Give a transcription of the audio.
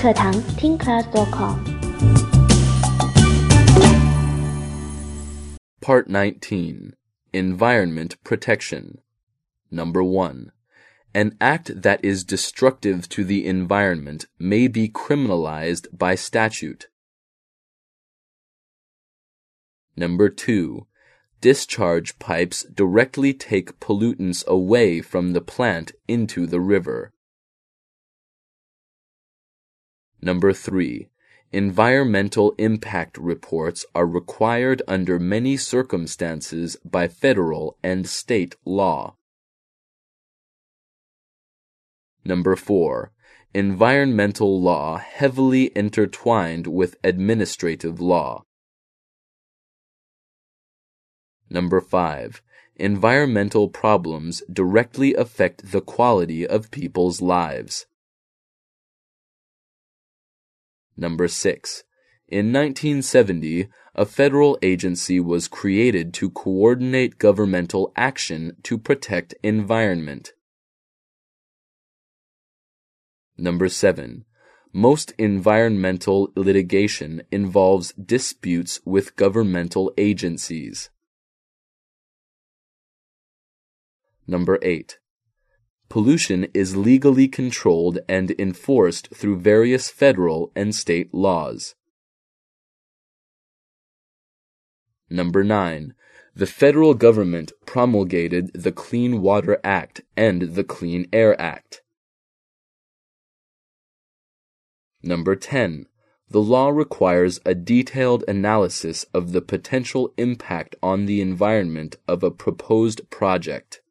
课堂听 class.com。 Part 19. Environment Protection. Number 1. An act that is destructive to the environment may be criminalized by statute. Number 2. Discharge pipes directly take pollutants away from the plant into the river. Number 3. Environmental impact reports are required under many circumstances by federal and state law. Number 4. Environmental law heavily intertwined with administrative law. Number 5. Environmental problems directly affect the quality of people's lives. Number 6. In 1970, a federal agency was created to coordinate governmental action to protect environment. Number 7. Most environmental litigation involves disputes with governmental agencies. Number 8. Pollution is legally controlled and enforced through various federal and state laws. Number 9. The federal government promulgated the Clean Water Act and the Clean Air Act. Number 10. The law requires a detailed analysis of the potential impact on the environment of a proposed project.